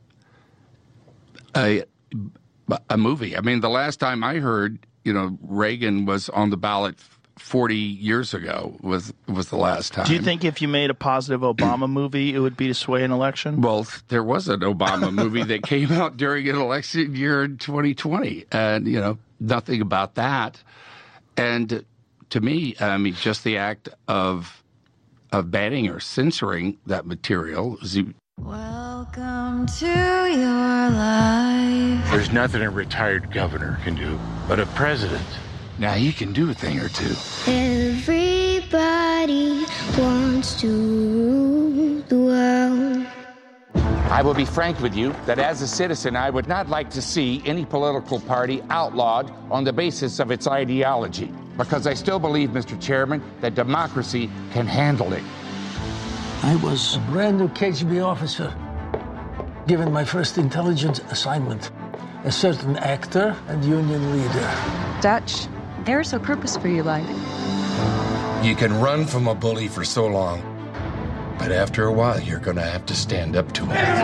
A movie. I mean, the last time I heard, Reagan was on the ballot 40 years ago was the last time. Do you think if you made a positive Obama movie, it would be to sway an election? Well, there was an Obama movie that came out during an election year in 2020, and, nothing about that. And to me, just the act of banning or censoring that material is... Welcome to your life. There's nothing a retired governor can do, but a president, now he can do a thing or two. Everybody wants to rule the world. I will be frank with you that as a citizen, I would not like to see any political party outlawed on the basis of its ideology, because I still believe, Mr. Chairman, that democracy can handle it. I was a brand new KGB officer, given my first intelligence assignment. A certain actor and union leader. Dutch There's a purpose for your life. You can run from a bully for so long, but after a while, you're going to have to stand up to him. There's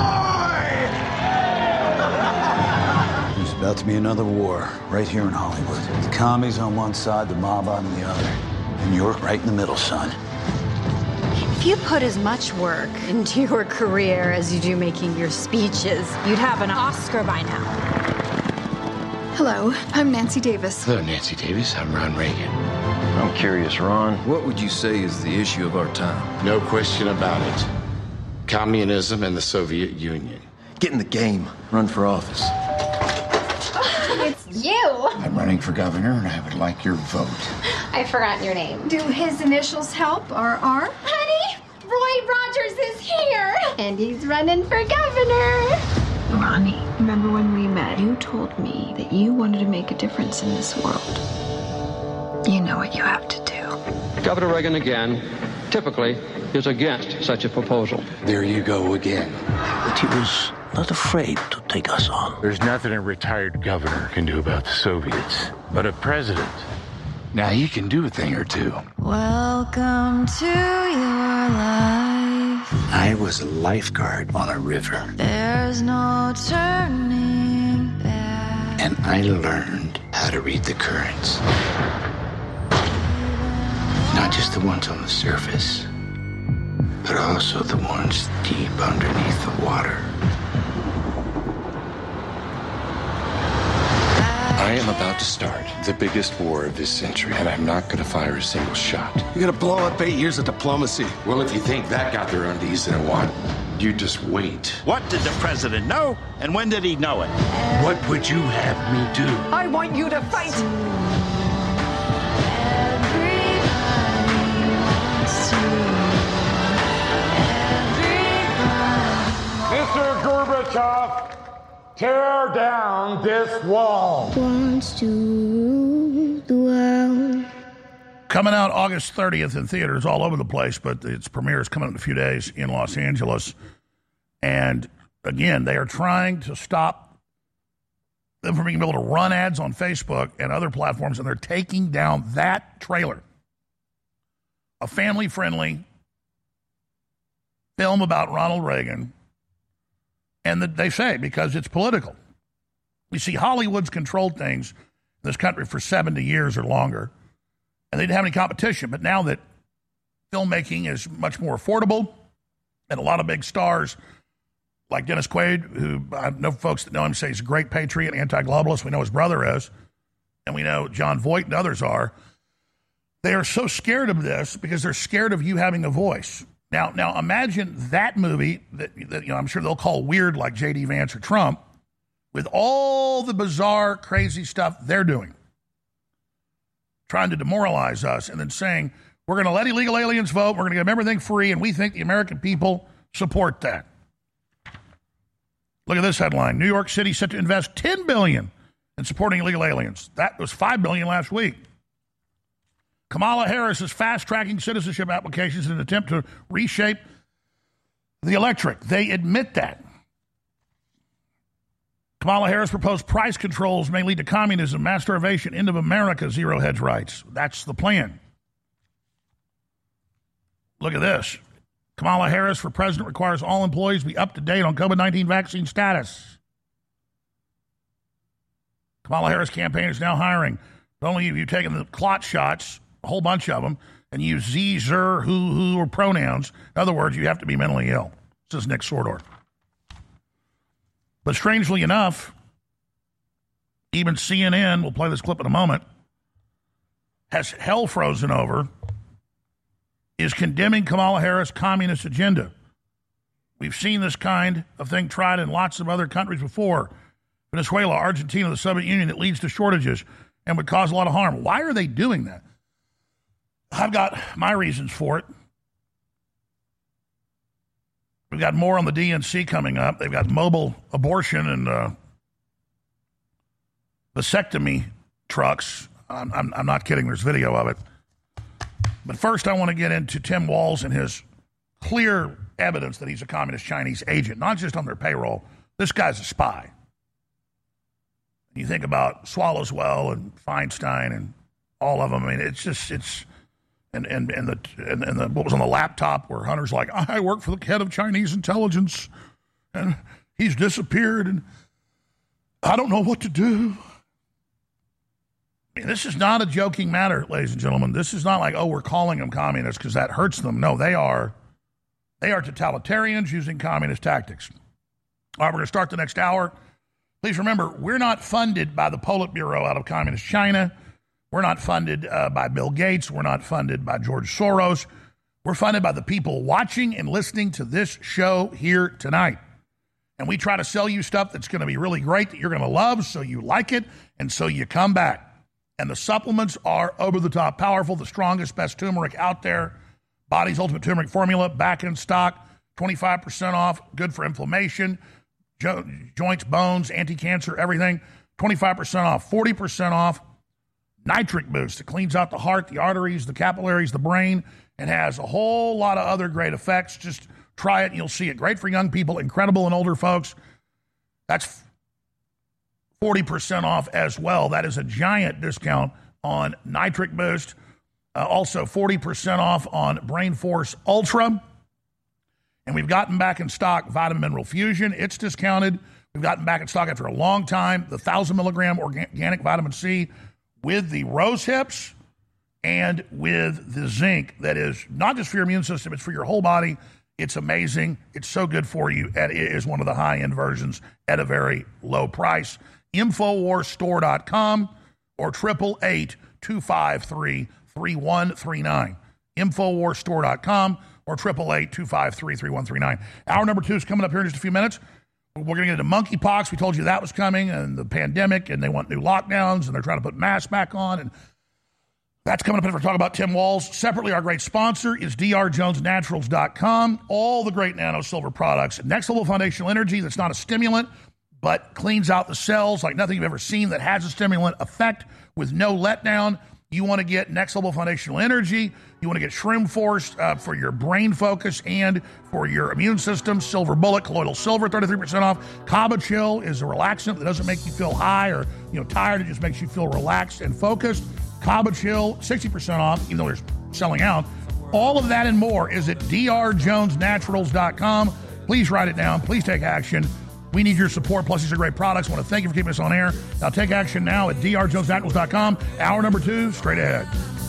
about to be another war right here in Hollywood. The commies on one side, the mob on the other. And you're right in the middle, son. If you put as much work into your career as you do making your speeches, you'd have an Oscar by now. Hello, I'm Nancy Davis. Hello, Nancy Davis. I'm Ron Reagan. I'm curious, Ron. What would you say is the issue of our time? No question about it. Communism and the Soviet Union. Get in the game. Run for office. It's you. I'm running for governor, and I would like your vote. I forgot your name. Do his initials help, RR? Honey, Roy Rogers is here. And he's running for governor. Ronnie, remember when we met? You told me that you wanted to make a difference in this world. You know what you have to do. Governor Reagan again, typically, is against such a proposal. There you go again. But he was not afraid to take us on. There's nothing a retired governor can do about the Soviets, but a president. Now he can do a thing or two. Welcome to your life. I was a lifeguard on a river. There's no turning back. And I learned how to read the currents. Not just the ones on the surface, but also the ones deep underneath the water. I am about to start the biggest war of this century, and I'm not going to fire a single shot. You're going to blow up 8 years of diplomacy. Well, if you think that got their undies in a wad, you just wait. What did the president know, and when did he know it? What would you have me do? I want you to fight. Mr. Gorbachev, tear down this wall. Wants to rule the world. Coming out August 30th in theaters all over the place, but its premiere is coming in a few days in Los Angeles. And again, they are trying to stop them from being able to run ads on Facebook and other platforms, and they're taking down that trailer. A family-friendly film about Ronald Reagan, and they say because it's political. You see, Hollywood's controlled things in this country for 70 years or longer, and they didn't have any competition. But now that filmmaking is much more affordable, and a lot of big stars like Dennis Quaid, who I know folks that know him say he's a great patriot, anti-globalist. We know his brother is, and we know John Voight and others are. They are so scared of this because they're scared of you having a voice. Now imagine that movie that I'm sure they'll call weird, like J.D. Vance or Trump, with all the bizarre, crazy stuff they're doing, trying to demoralize us, and then saying we're going to let illegal aliens vote, we're going to give them everything free, and we think the American people support that. Look at this headline: New York City set to invest $10 billion in supporting illegal aliens. That was $5 billion last week. Kamala Harris is fast-tracking citizenship applications in an attempt to reshape the electorate. They admit that. Kamala Harris proposed price controls may lead to communism, mass starvation, end of America, zero hedge rights. That's the plan. Look at this. Kamala Harris for president requires all employees be up to date on COVID-19 vaccine status. Kamala Harris campaign is now hiring. Not only have you taken the clot shots, a whole bunch of them, and use ze, zer, who, or pronouns. In other words, you have to be mentally ill. This is Nick Sordor. But strangely enough, even CNN, we'll play this clip in a moment, has hell frozen over, is condemning Kamala Harris' communist agenda. We've seen this kind of thing tried in lots of other countries before. Venezuela, Argentina, the Soviet Union, that leads to shortages and would cause a lot of harm. Why are they doing that? I've got my reasons for it. We've got more on the DNC coming up. They've got mobile abortion and vasectomy trucks. I'm not kidding. There's video of it. But first, I want to get into Tim Walz and his clear evidence that he's a communist Chinese agent, not just on their payroll. This guy's a spy. You think about Swallowswell and Feinstein and all of them. I mean, it's and the what was on the laptop where Hunter's like, I work for the head of Chinese intelligence, and he's disappeared, and I don't know what to do. I mean, this is not a joking matter, ladies and gentlemen. This is not like, we're calling them communists because that hurts them. No, they are totalitarians using communist tactics. All right, we're going to start the next hour. Please remember, we're not funded by the Politburo out of Communist China. We're not funded by Bill Gates. We're not funded by George Soros. We're funded by the people watching and listening to this show here tonight. And we try to sell you stuff that's going to be really great, that you're going to love, so you like it, and so you come back. And the supplements are over-the-top powerful, the strongest, best turmeric out there. Body's Ultimate Turmeric Formula, back in stock, 25% off, good for inflammation, joints, bones, anti-cancer, everything. 25% off, 40% off. Nitric Boost. It cleans out the heart, the arteries, the capillaries, the brain, and has a whole lot of other great effects. Just try it and you'll see it. Great for young people, incredible in older folks. That's 40% off as well. That is a giant discount on Nitric Boost. Also 40% off on Brain Force Ultra. And we've gotten back in stock Vitamin Mineral Fusion. It's discounted. We've gotten back in stock after a long time. The 1,000 milligram organic vitamin C with the rose hips and with the zinc that is not just for your immune system, it's for your whole body. It's amazing. It's so good for you. And it is one of the high-end versions at a very low price. InfoWarsStore.com or 888-253-3139. InfoWarsStore.com or 888-253-3139. Hour number 2 is coming up here in just a few minutes. We're going to get into monkeypox. We told you that was coming, and the pandemic, and they want new lockdowns, and they're trying to put masks back on, and that's coming up. We're talking about Tim Walz. Separately, our great sponsor is drjonesnaturals.com. All the great nano silver products. Next Level Foundational Energy that's not a stimulant, but cleans out the cells like nothing you've ever seen that has a stimulant effect with no letdown. You want to get Next Level Foundational Energy. You want to get Shroom Force for your brain focus and for your immune system. Silver Bullet, Colloidal Silver, 33% off. Kaba Chill is a relaxant that doesn't make you feel high or tired. It just makes you feel relaxed and focused. Kaba Chill, 60% off, even though they're selling out. All of that and more is at drjonesnaturals.com. Please write it down. Please take action. We need your support. Plus, these are great products. I want to thank you for keeping us on air. Now, take action now at drjonesnaturals.com. Hour number 2, straight ahead.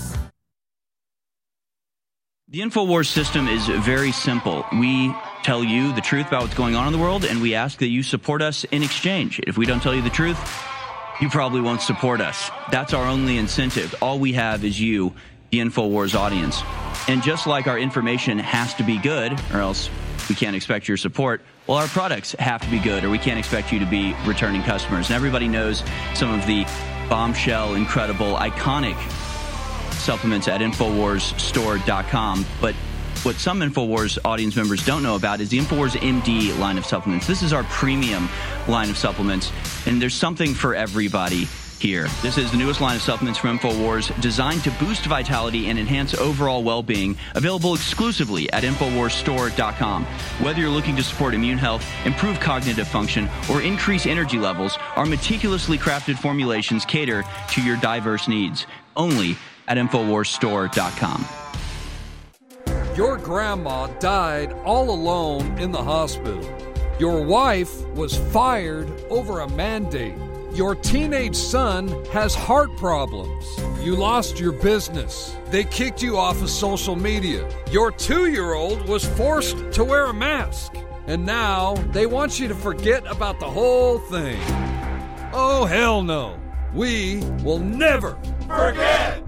The InfoWars system is very simple. We tell you the truth about what's going on in the world, and we ask that you support us in exchange. If we don't tell you the truth, you probably won't support us. That's our only incentive. All we have is you, the InfoWars audience. And just like our information has to be good, or else we can't expect your support, well, our products have to be good, or we can't expect you to be returning customers. And everybody knows some of the bombshell, incredible, iconic supplements at InfoWarsStore.com. But what some InfoWars audience members don't know about is the InfoWars MD line of supplements. This is our premium line of supplements, and there's something for everybody here. This is the newest line of supplements from InfoWars, designed to boost vitality and enhance overall well-being, available exclusively at InfoWarsStore.com. Whether you're looking to support immune health, improve cognitive function, or increase energy levels, our meticulously crafted formulations cater to your diverse needs. Only at InfoWarsStore.com. Your grandma died all alone in the hospital. Your wife was fired over a mandate. Your teenage son has heart problems. You lost your business. They kicked you off of social media. Your 2-year-old was forced to wear a mask. And now they want you to forget about the whole thing. Oh, hell no. We will never forget.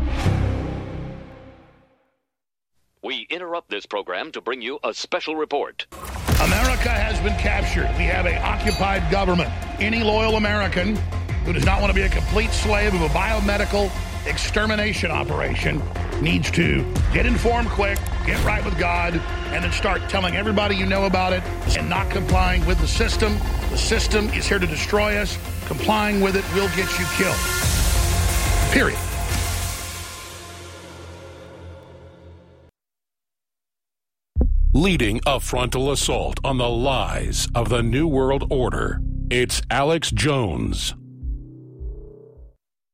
We interrupt this program to bring you a special report. America has been captured. We have an occupied government. Any loyal American who does not want to be a complete slave of a biomedical extermination operation needs to get informed quick, get right with God, and then start telling everybody you know about it and not complying with the system. The system is here to destroy us. Complying with it will get you killed. Period. Leading a frontal assault on the lies of the New World Order, it's Alex Jones.